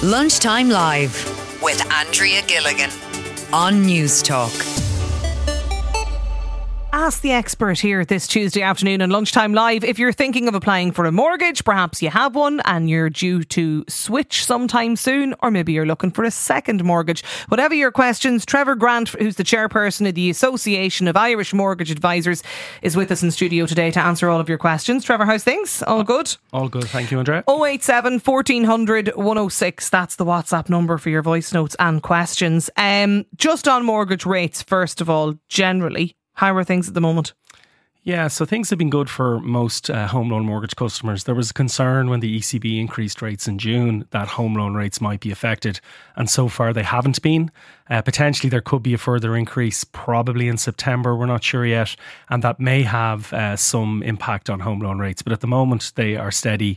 Lunchtime Live with Andrea Gilligan on News Talk. Ask the expert here this Tuesday afternoon on Lunchtime Live. If you're thinking of applying for a mortgage, perhaps you have one and you're due to switch sometime soon, or maybe you're looking for a second mortgage. Whatever your questions, Trevor Grant, who's the chairperson of the Association of Irish Mortgage Advisors, is with us in studio today to answer all of your questions. Trevor, how's things? All good? All good, thank you, Andrea. 087 1400 106. That's the WhatsApp number for your voice notes and questions. Just on mortgage rates, first of all, generally, how are things at the moment? Yeah, so things have been good for most home loan mortgage customers. There was a concern when the ECB increased rates in June that home loan rates might be affected, and so far they haven't been. Potentially there could be a further increase, probably in September, we're not sure yet, and that may have some impact on home loan rates. But at the moment they are steady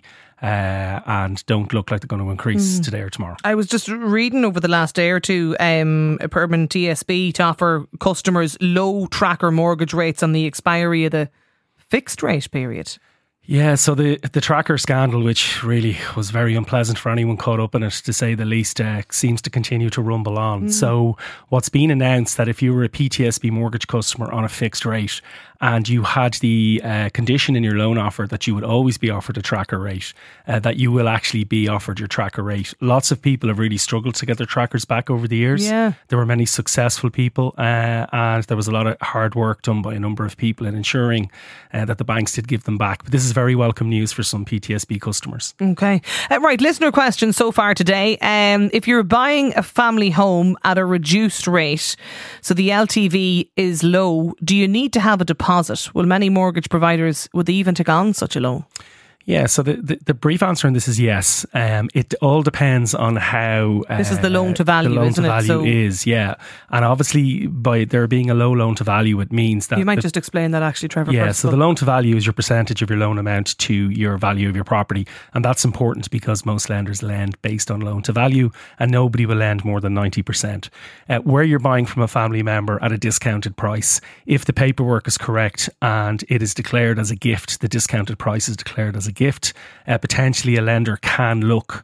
and don't look like they're going to increase today or tomorrow. I was just reading over the last day or two a permanent TSB to offer customers low tracker mortgage rates on the expiry of the fixed rate period. Yeah, so the tracker scandal, which really was very unpleasant for anyone caught up in it, to say the least, seems to continue to rumble on. So what's been announced, that if you were a PTSB mortgage customer on a fixed rate and you had the condition in your loan offer that you would always be offered a tracker rate, that you will actually be offered your tracker rate. Lots of people have really struggled to get their trackers back over the years. Yeah. There were many successful people and there was a lot of hard work done by a number of people in ensuring that the banks did give them back. But this is very welcome news for some PTSB customers. Okay. Right, listener questions so far today. If you're buying a family home at a reduced rate, so the LTV is low, do you need to have a deposit? Will many mortgage providers, would they even take on such a loan? Yeah, so the brief answer on this is yes. It all depends on how... this is the loan to value, isn't it? The loan to value is, yeah. And obviously, by there being a low loan to value, it means that... You might just explain that actually, Trevor. Yeah, so the loan to value is your percentage of your loan amount to your value of your property. And that's important because most lenders lend based on loan to value and nobody will lend more than 90%. Where you're buying from a family member at a discounted price, if the paperwork is correct and it is declared as a gift, the discounted price is declared as a gift, potentially a lender can look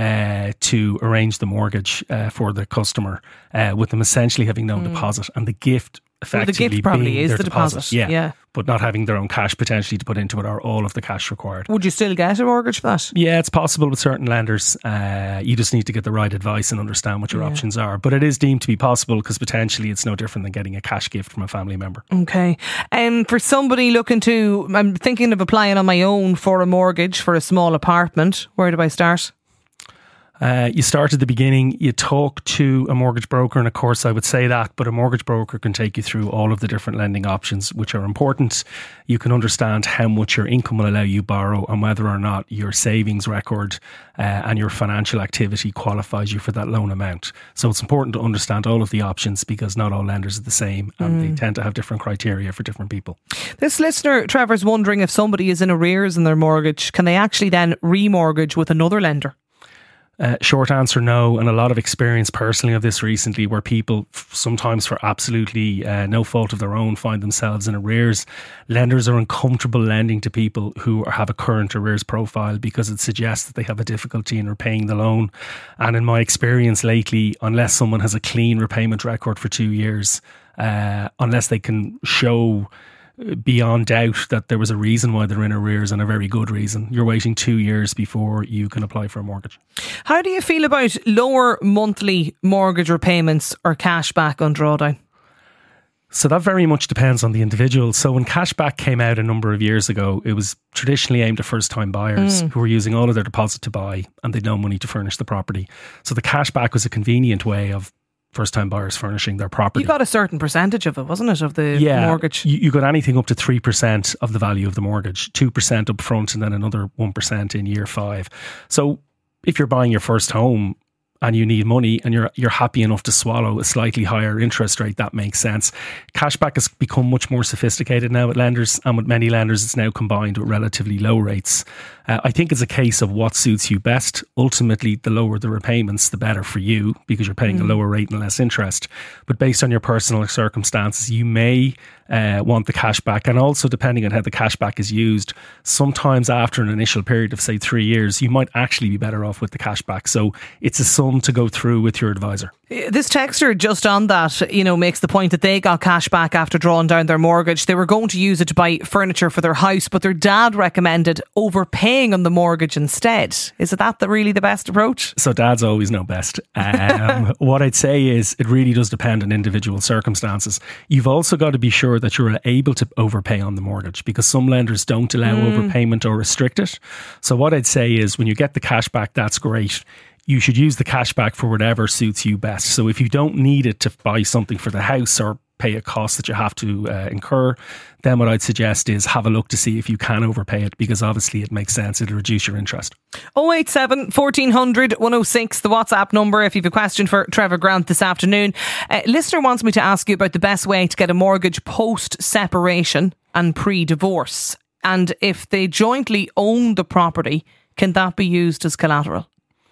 to arrange the mortgage for the customer with them essentially having no deposit, and the gift effectively the gift probably being is their the deposit. Yeah, but not having their own cash potentially to put into it, or all of the cash required. Would you still get a mortgage for that? Yeah, it's possible with certain lenders. You just need to get the right advice and understand what your options are. But it is deemed to be possible because potentially it's no different than getting a cash gift from a family member. Okay. For somebody looking to, I'm thinking of applying on my own for a mortgage for a small apartment, where do I start? You start at the beginning, you talk to a mortgage broker, and of course I would say that, but a mortgage broker can take you through all of the different lending options which are important. You can understand how much your income will allow you borrow and whether or not your savings record and your financial activity qualifies you for that loan amount. So it's important to understand all of the options because not all lenders are the same and they tend to have different criteria for different people. This listener, Trevor's wondering if somebody is in arrears in their mortgage, can they actually then remortgage with another lender? Short answer, no. And a lot of experience personally of this recently, where people sometimes for absolutely no fault of their own find themselves in arrears. Lenders are uncomfortable lending to people who have a current arrears profile because it suggests that they have a difficulty in repaying the loan. And in my experience lately, unless someone has a clean repayment record for 2 years, unless they can show beyond doubt that there was a reason why they're in arrears, and a very good reason, you're waiting 2 years before you can apply for a mortgage. How do you feel about lower monthly mortgage repayments or cash back on drawdown? So that very much depends on the individual. So when cashback came out a number of years ago, it was traditionally aimed at first-time buyers who were using all of their deposit to buy and they'd no money to furnish the property. So the cashback was a convenient way of first-time buyers furnishing their property. You got a certain percentage of it, wasn't it, of the mortgage? You got anything up to 3% of the value of the mortgage, 2% up front and then another 1% in year 5. So if you're buying your first home and you need money and you're happy enough to swallow a slightly higher interest rate, that makes sense. Cashback has become much more sophisticated now with lenders, and with many lenders it's now combined with relatively low rates. I think it's a case of what suits you best. Ultimately, the lower the repayments, the better for you because you're paying a lower rate and less interest. But based on your personal circumstances, you may want the cash back. And also, depending on how the cash back is used, sometimes after an initial period of, say, 3 years, you might actually be better off with the cash back. So it's a sum to go through with your advisor. This texter just on that, makes the point that they got cash back after drawing down their mortgage. They were going to use it to buy furniture for their house, but their dad recommended overpaying on the mortgage instead. Is that really the best approach? So dads always know best. What I'd say is it really does depend on individual circumstances. You've also got to be sure that you're able to overpay on the mortgage, because some lenders don't allow overpayment or restrict it. So what I'd say is when you get the cash back, that's great. You should use the cash back for whatever suits you best. So if you don't need it to buy something for the house or pay a cost that you have to incur, then what I'd suggest is have a look to see if you can overpay it, because obviously it makes sense. It'll reduce your interest. 087 1400 106, the WhatsApp number if you have a question for Trevor Grant this afternoon. Listener wants me to ask you about the best way to get a mortgage post-separation and pre-divorce. And if they jointly own the property, can that be used as collateral?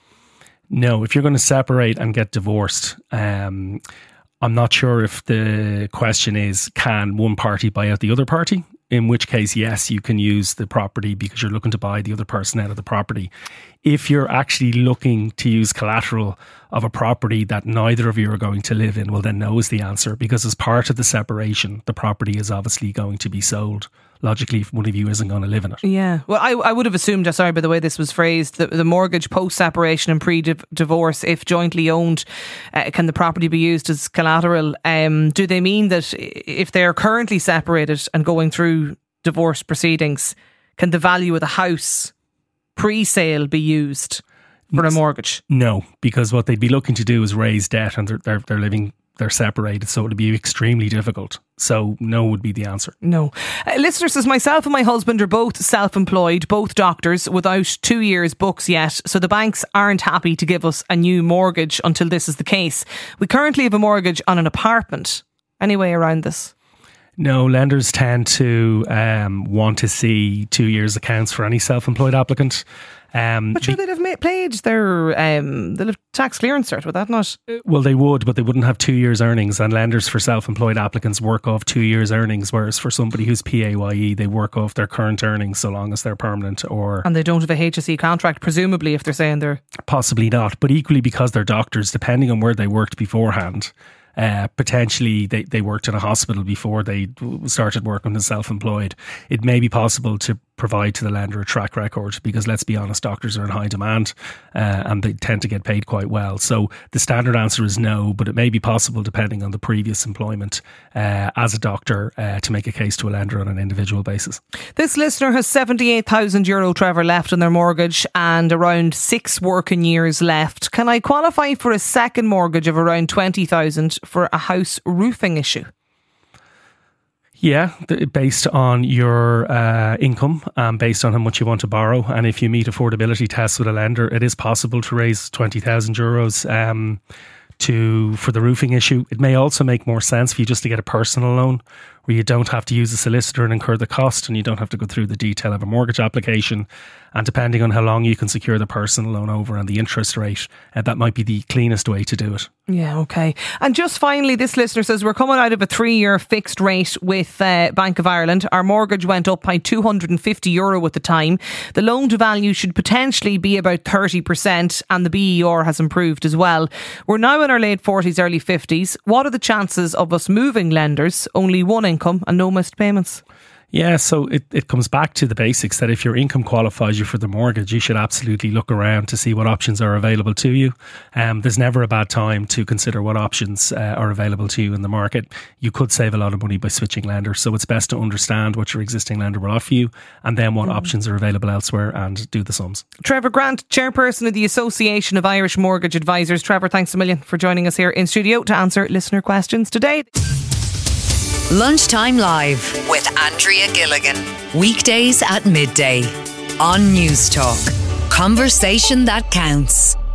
No, if you're going to separate and get divorced, I'm not sure if the question is, can one party buy out the other party? In which case, yes, you can use the property because you're looking to buy the other person out of the property. If you're actually looking to use collateral of a property that neither of you are going to live in, well, then no is the answer, because as part of the separation, the property is obviously going to be sold. Logically, if one of you isn't going to live in it. Yeah. Well, I would have assumed, sorry, by the way this was phrased, the mortgage post-separation and pre-divorce, if jointly owned, can the property be used as collateral? Do they mean that if they're currently separated and going through divorce proceedings, can the value of the house pre-sale be used for a mortgage? No, because what they'd be looking to do is raise debt, and they're separated, so it would be extremely difficult. So no would be the answer. No. Listener says, myself and my husband are both self-employed, both doctors, without 2 years books yet, so the banks aren't happy to give us a new mortgage until this is the case. We currently have a mortgage on an apartment. Any way around this? No, lenders tend to want to see 2 years accounts for any self-employed applicant. But sure, they'd have paid their they'll have tax clearance cert, would that not? Well, they would, but they wouldn't have 2 years earnings, and lenders for self-employed applicants work off 2 years earnings, whereas for somebody who's PAYE, they work off their current earnings so long as they're permanent. And they don't have a HSE contract, presumably, if they're saying they're... Possibly not, but equally because they're doctors, depending on where they worked beforehand. Potentially they worked in a hospital before they started working as self-employed. It may be possible to provide to the lender a track record, because let's be honest, doctors are in high demand and they tend to get paid quite well. So the standard answer is no, but it may be possible, depending on the previous employment as a doctor, to make a case to a lender on an individual basis. This listener has €78,000, Trevor, left on their mortgage and around 6 working years left. Can I qualify for a second mortgage of around 20,000 for a house roofing issue? Yeah, based on your income and based on how much you want to borrow. And if you meet affordability tests with a lender, it is possible to raise €20,000 for the roofing issue. It may also make more sense for you just to get a personal loan, where you don't have to use a solicitor and incur the cost, and you don't have to go through the detail of a mortgage application. And depending on how long you can secure the personal loan over and the interest rate, that might be the cleanest way to do it. Yeah, okay. And just finally, this listener says, we're coming out of a 3-year fixed rate with Bank of Ireland. Our mortgage went up by €250 at the time. The loan to value should potentially be about 30%, and the BER has improved as well. We're now in our late 40s, early 50s. What are the chances of us moving lenders? Only one income and no missed payments? Yeah, so it comes back to the basics that if your income qualifies you for the mortgage, you should absolutely look around to see what options are available to you. There's never a bad time to consider what options are available to you in the market. You could save a lot of money by switching lenders, so it's best to understand what your existing lender will offer you and then what options are available elsewhere and do the sums. Trevor Grant, Chairperson of the Association of Irish Mortgage Advisors. Trevor, thanks a million for joining us here in studio to answer listener questions today. Lunchtime Live with Andrea Gilligan. Weekdays at midday on News Talk. Conversation that counts.